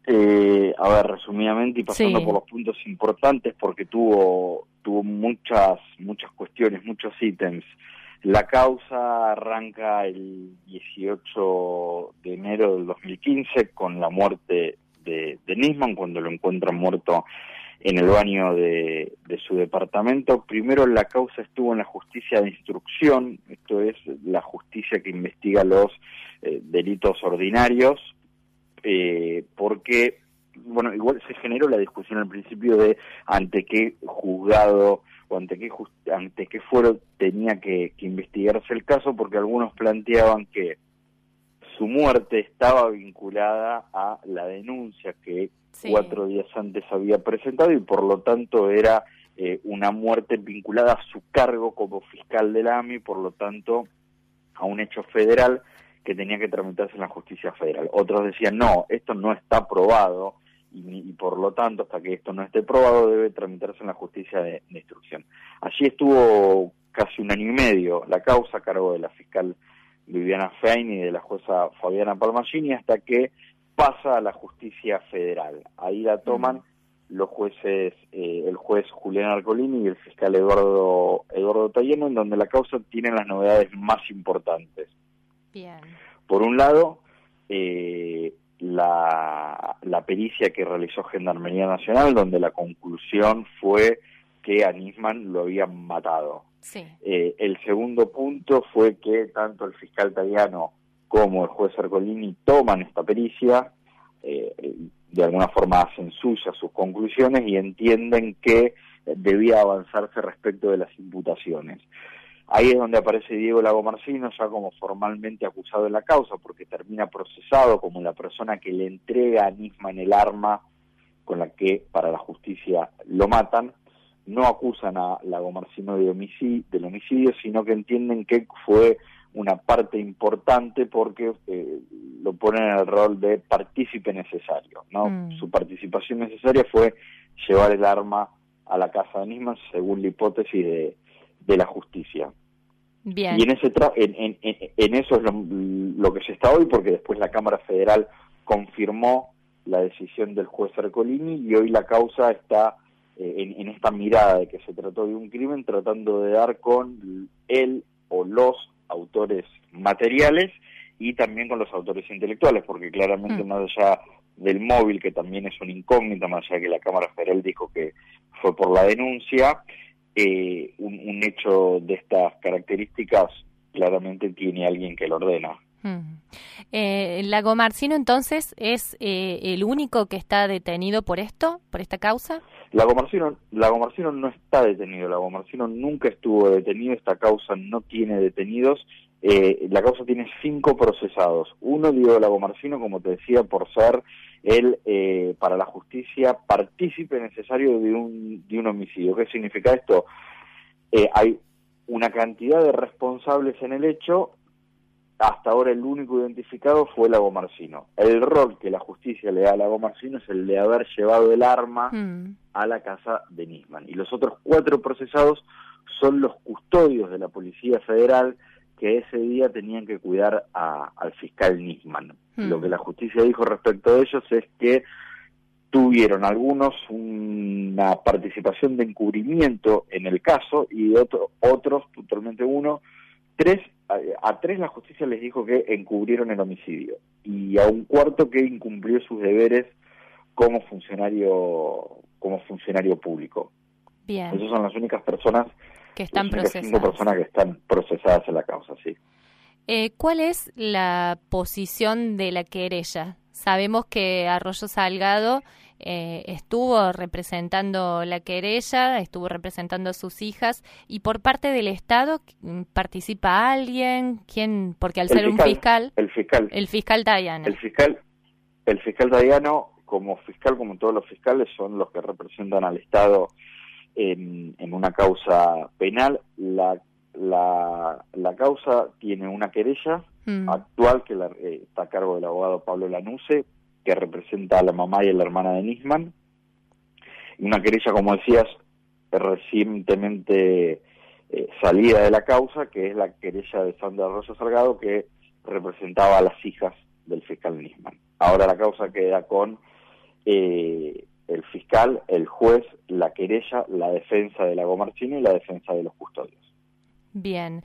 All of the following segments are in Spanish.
A ver, resumidamente y pasando por los puntos importantes, porque tuvo muchas cuestiones, muchos ítems. La causa arranca el 18 de enero del 2015 con la muerte de Nisman, cuando lo encuentran muerto en el baño de su departamento. Primero la causa estuvo en la justicia de instrucción, esto es la justicia que investiga los delitos ordinarios, porque, bueno, igual se generó la discusión al principio de ante qué juzgado o ante qué fuero tenía que investigarse el caso, porque algunos planteaban que su muerte estaba vinculada a la denuncia que 4 días antes había presentado y por lo tanto era una muerte vinculada a su cargo como fiscal de la AMI, por lo tanto a un hecho federal que tenía que tramitarse en la justicia federal. Otros decían, no, esto no está probado y por lo tanto, hasta que esto no esté probado, debe tramitarse en la justicia de instrucción. Allí estuvo casi 1 año y medio la causa a cargo de la fiscal Viviana Fein y de la jueza Fabiana Palmagini, hasta que pasa a la justicia federal. Ahí la toman los jueces, el juez Julián Arcolini y el fiscal Eduardo Tayeno, en donde la causa tiene las novedades más importantes. Bien. Por un lado, la pericia que realizó Gendarmería Nacional, donde la conclusión fue que a Nisman lo habían matado. Sí. El segundo punto fue que tanto el fiscal Tayano como el juez Arcolini toman esta pericia, de alguna forma hacen suyas sus conclusiones y entienden que debía avanzarse respecto de las imputaciones. Ahí es donde aparece Diego Lagomarsino ya como formalmente acusado en la causa, porque termina procesado como la persona que le entrega a Nisman el arma con la que para la justicia lo matan. No acusan a Lagomarsino del homicidio, sino que entienden que fue una parte importante porque lo ponen en el rol de partícipe necesario, ¿no? Su participación necesaria fue llevar el arma a la casa de Nisman según la hipótesis de la justicia. Bien. Y en eso es lo que se está hoy, porque después la Cámara Federal confirmó la decisión del juez Ercolini y hoy la causa está en esta mirada de que se trató de un crimen, tratando de dar con él o los autores materiales y también con los autores intelectuales, porque claramente más allá del móvil, que también es una incógnita, más allá que la Cámara Federal dijo que fue por la denuncia, un hecho de estas características claramente tiene alguien que lo ordena. ¿Lagomarsino entonces es el único que está detenido por esta causa? Lagomarsino no está detenido, Lagomarsino nunca estuvo detenido, esta causa no tiene detenidos, la causa tiene 5 procesados. Uno, Diego Lagomarsino, como te decía, por ser él, para la justicia, partícipe necesario de un homicidio. ¿Qué significa esto? Hay una cantidad de responsables en el hecho. Hasta ahora el único identificado fue Lagomarsino. El rol que la justicia le da a Lagomarsino es el de haber llevado el arma a la casa de Nisman. Y los otros 4 procesados son los custodios de la Policía Federal que ese día tenían que cuidar al fiscal Nisman. Lo que la justicia dijo respecto de ellos es que tuvieron algunos una participación de encubrimiento en el caso y otros, puntualmente a 3 la justicia les dijo que encubrieron el homicidio y a un 4 que incumplió sus deberes como funcionario público. Bien. Esas son las únicas personas que están procesadas. 5 personas que están procesadas en la causa, sí. ¿Cuál es la posición de la querella? Sabemos que Arroyo Salgado estuvo representando la querella, estuvo representando a sus hijas, y por parte del Estado, ¿participa alguien? ¿Quién? Porque al ser un fiscal... El fiscal Tayano. El fiscal Tayano, como todos los fiscales, son los que representan al Estado en una causa penal. La causa tiene una querella actual que está a cargo del abogado Pablo Lanuse, que representa a la mamá y a la hermana de Nisman. Una querella, como decías, recientemente salida de la causa, que es la querella de Sandra Arroyo Salgado, que representaba a las hijas del fiscal Nisman. Ahora la causa queda con el fiscal, el juez, la querella, la defensa de Lagomarsino y la defensa de los custodios. Bien.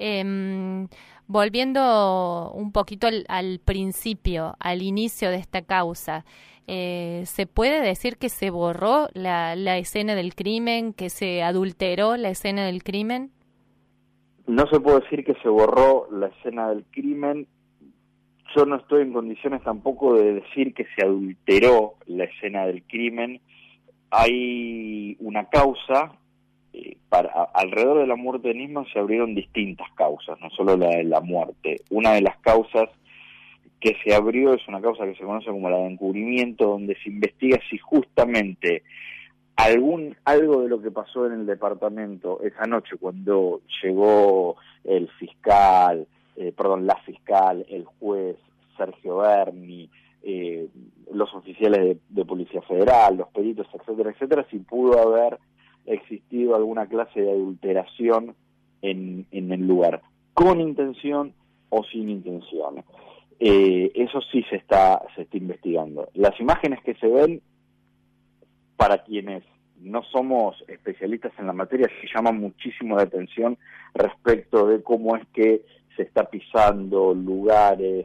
Volviendo un poquito al principio, al inicio de esta causa, ¿se puede decir que se borró la escena del crimen, que se adulteró la escena del crimen? No se puede decir que se borró la escena del crimen. Yo no estoy en condiciones tampoco de decir que se adulteró la escena del crimen. Hay una causa, alrededor de la muerte de Nisman se abrieron distintas causas, no solo la de la muerte. Una de las causas que se abrió es una causa que se conoce como la de encubrimiento, donde se investiga si justamente algo de lo que pasó en el departamento esa noche cuando llegó el fiscal, la fiscal, el juez, Sergio Berni, los oficiales de Policía Federal, los peritos, etcétera, etcétera, si pudo haber existido alguna clase de adulteración en el lugar, con intención o sin intención. Eso sí se está investigando. Las imágenes que se ven, para quienes no somos especialistas en la materia, se llama muchísimo la atención respecto de cómo es que se está pisando lugares,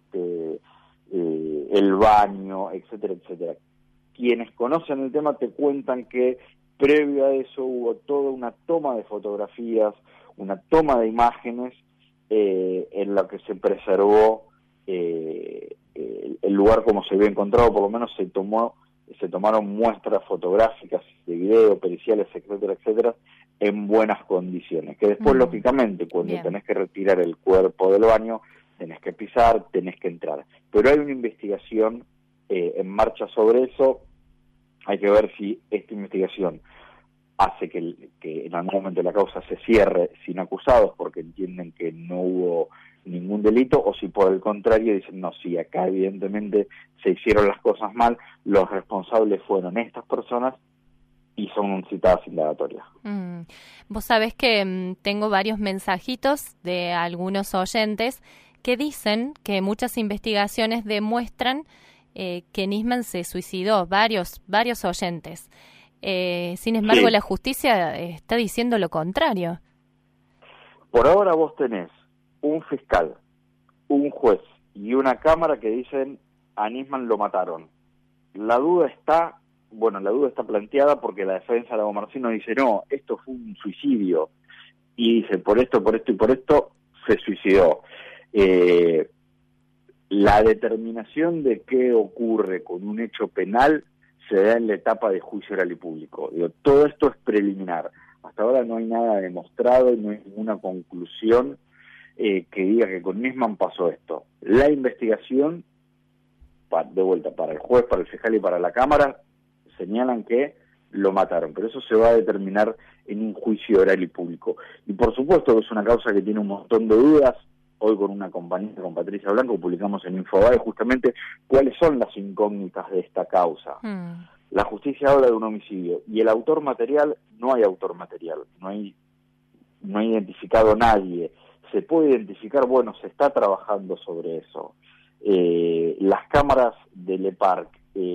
el baño, etcétera, etcétera. Quienes conocen el tema te cuentan que previo a eso hubo toda una toma de fotografías, una toma de imágenes en la que se preservó el lugar como se había encontrado, por lo menos se tomaron muestras fotográficas de video, periciales, etcétera, etcétera, en buenas condiciones. Que después, lógicamente, cuando tenés que retirar el cuerpo del baño, tenés que pisar, tenés que entrar. Pero hay una investigación en marcha sobre eso. Hay que ver si esta investigación hace que en algún momento la causa se cierre sin acusados porque entienden que no hubo ningún delito, o si por el contrario dicen, no, sí, acá evidentemente se hicieron las cosas mal, los responsables fueron estas personas y son citadas indagatorias. Vos sabés que tengo varios mensajitos de algunos oyentes que dicen que muchas investigaciones demuestran que Nisman se suicidó, varios oyentes. Sin embargo, sí, la justicia está diciendo lo contrario. Por ahora vos tenés un fiscal, un juez y una cámara que dicen a Nisman lo mataron. La duda está planteada porque la defensa de Lagomarsino dice no, esto fue un suicidio, y dice por esto y por esto se suicidó. La determinación de qué ocurre con un hecho penal se da en la etapa de juicio oral y público. Todo esto es preliminar. Hasta ahora no hay nada demostrado y no hay ninguna conclusión que diga que con Nisman pasó esto. La investigación, de vuelta, para el juez, para el fiscal y para la Cámara, señalan que lo mataron, pero eso se va a determinar en un juicio oral y público. Y por supuesto que es una causa que tiene un montón de dudas. Hoy con una compañera, con Patricia Blanco, publicamos en Infobae justamente cuáles son las incógnitas de esta causa. La justicia habla de un homicidio, y el autor material, no hay autor material, no hay identificado nadie. Se puede identificar, bueno, se está trabajando sobre eso. Las cámaras del EPARC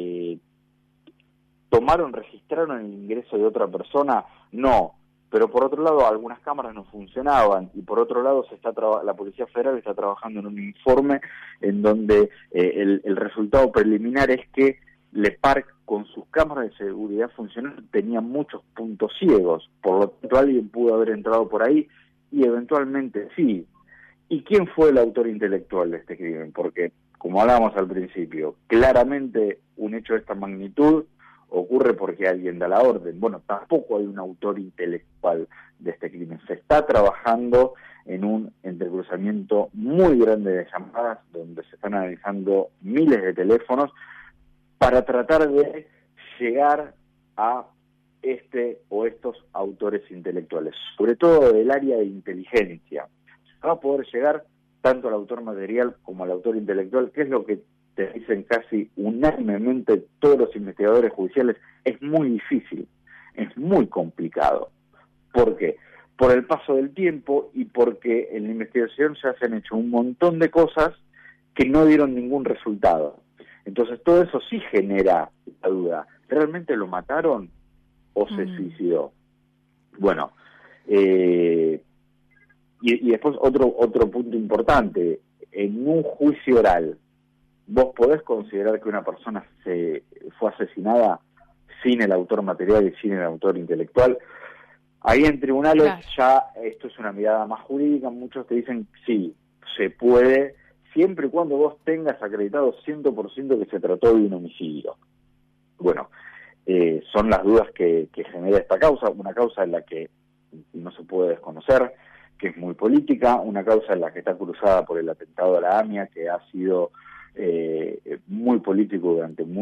registraron el ingreso de otra persona, no, pero por otro lado algunas cámaras no funcionaban, y por otro lado la Policía Federal está trabajando en un informe en donde el resultado preliminar es que LEPARC, con sus cámaras de seguridad funcionando, tenía muchos puntos ciegos, por lo tanto alguien pudo haber entrado por ahí, y eventualmente sí. ¿Y quién fue el autor intelectual de este crimen? Porque, como hablábamos al principio, claramente un hecho de esta magnitud ocurre porque alguien da la orden. Bueno, tampoco hay un autor intelectual de este crimen. Se está trabajando en un entrecruzamiento muy grande de llamadas, donde se están analizando miles de teléfonos para tratar de llegar a este o estos autores intelectuales, sobre todo del área de inteligencia. Se va a poder llegar tanto al autor material como al autor intelectual, que es lo que te dicen casi unánimemente todos los investigadores judiciales. Es muy difícil, es muy complicado. ¿Por qué? Por el paso del tiempo y porque en la investigación ya se han hecho un montón de cosas que no dieron ningún resultado. Entonces todo eso sí genera la duda, ¿realmente lo mataron o se suicidó? Bueno, y después otro punto importante, en un juicio oral, ¿vos podés considerar que una persona fue asesinada sin el autor material y sin el autor intelectual? Ahí en tribunales ya esto es una mirada más jurídica, muchos te dicen sí, se puede, siempre y cuando vos tengas acreditado 100% que se trató de un homicidio. Bueno, son las dudas que genera esta causa, una causa en la que no se puede desconocer, que es muy política, una causa en la que está cruzada por el atentado a la AMIA, que ha sido muy político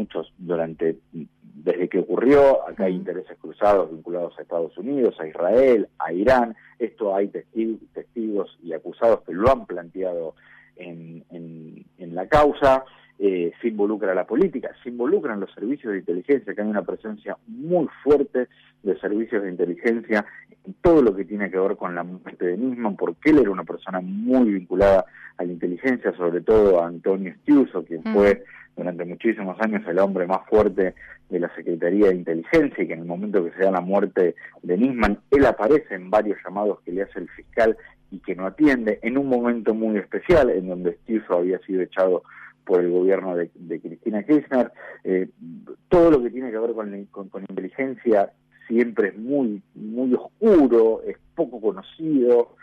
desde que ocurrió. Acá hay intereses cruzados vinculados a Estados Unidos, a Israel, a Irán. Esto hay testigos y acusados que lo han planteado en la causa. Se involucra la política, se involucran los servicios de inteligencia, que hay una presencia muy fuerte de servicios de inteligencia en todo lo que tiene que ver con la muerte de Nisman, porque él era una persona muy vinculada a la inteligencia, sobre todo a Antonio Estiuso, quien fue durante muchísimos años el hombre más fuerte de la Secretaría de Inteligencia, y que en el momento que se da la muerte de Nisman, él aparece en varios llamados que le hace el fiscal y que no atiende, en un momento muy especial, en donde Estiuso había sido echado por el gobierno de Cristina Kirchner. Todo lo que tiene que ver con inteligencia siempre es muy oscuro, es poco conocido,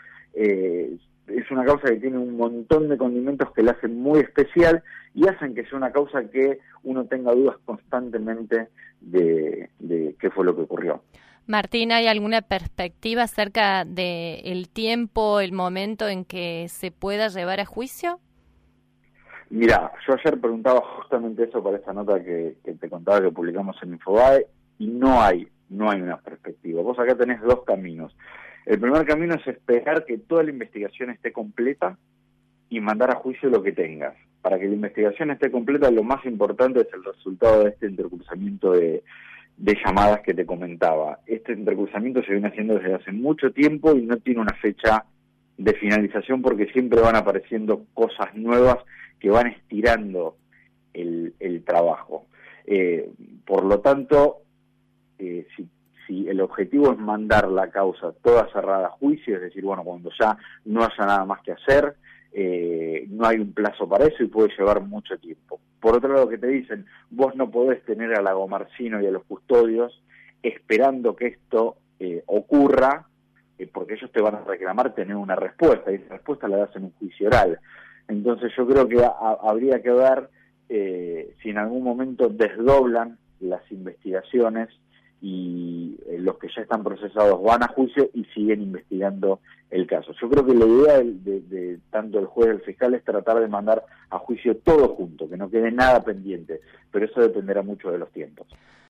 es una causa que tiene un montón de condimentos que la hacen muy especial y hacen que sea una causa que uno tenga dudas constantemente de qué fue lo que ocurrió. Martín, ¿hay alguna perspectiva acerca del tiempo, el momento en que se pueda llevar a juicio? Mira, yo ayer preguntaba justamente eso para esta nota que te contaba que publicamos en Infobae, y no hay una perspectiva. Vos acá tenés dos caminos. El primer camino es esperar que toda la investigación esté completa y mandar a juicio lo que tengas. Para que la investigación esté completa, lo más importante es el resultado de este intercruzamiento de llamadas que te comentaba. Este intercruzamiento se viene haciendo desde hace mucho tiempo y no tiene una fecha de finalización, porque siempre van apareciendo cosas nuevas que van estirando el trabajo. Por lo tanto, si el objetivo es mandar la causa toda cerrada a juicio, es decir, bueno, cuando ya no haya nada más que hacer, no hay un plazo para eso y puede llevar mucho tiempo. Por otro lado, que te dicen, vos no podés tener a Lagomarsino y a los custodios esperando que esto ocurra, porque ellos te van a reclamar tener una respuesta, y esa respuesta la das en un juicio oral. Entonces yo creo que habría que ver si en algún momento desdoblan las investigaciones y los que ya están procesados van a juicio y siguen investigando el caso. Yo creo que la idea de tanto el juez y el fiscal es tratar de mandar a juicio todo junto, que no quede nada pendiente, pero eso dependerá mucho de los tiempos.